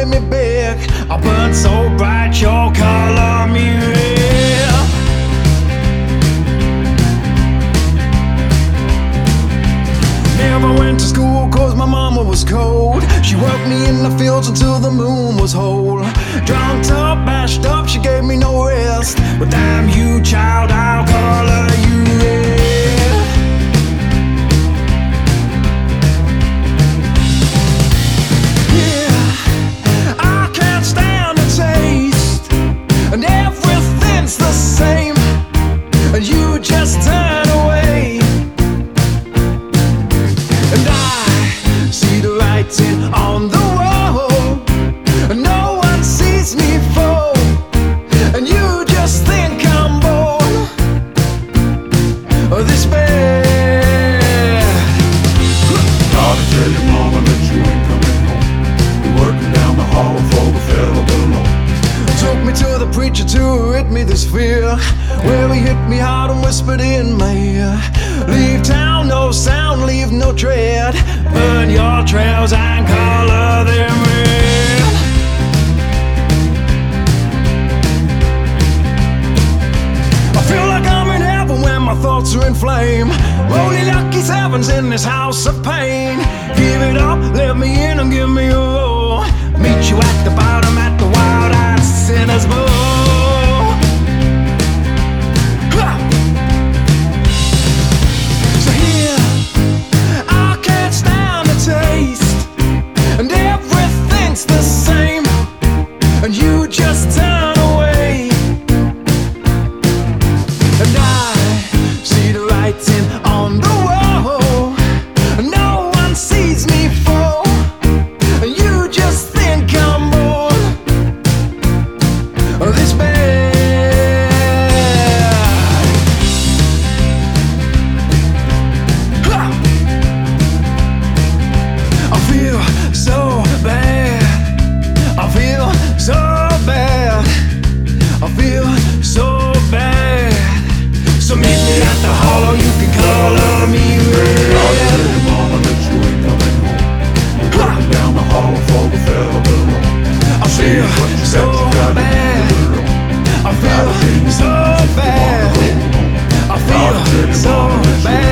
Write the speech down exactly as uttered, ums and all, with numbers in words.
calling me back. I burn so bright, your color me red. Never went to school cause my mama was cold. She worked me in the fields until the moon was whole. Drunk up, bashed up, she gave me no rest. But damn you, child, I'll color you red. Yeah, I can't stand the taste, and everything's the same, and you just turn away. And I see the writing on the wall, and no one sees me fall, and you just think I'm born of this bad. Gotta tell your mama that you ain't coming home. You're working down the hall for the fella below. Took me to the preacher to rid me this fear, where he hit me hard and whispered in my ear. Leave town, no sound, leave no tread. Burn your trails and color them red. I feel like I'm in heaven when my thoughts are in flame. Only lucky sevens in this house of pain. Give it up, let me in and give me a roll. Meet you at the bottom at the wild-eyed sinner's bowl. Taste, and everything's the same, and you just turn away. And I see the writing on the wall, and no one sees me fall, and you just think I'm born of this bad. I feel so bad, I feel so bad, I feel so bad. So meet me at the hollow, you can color me red. Gotta tell your mama that you ain't coming home. You're working down the hall for the fella below. I feel so bad, I feel so bad, I feel so bad.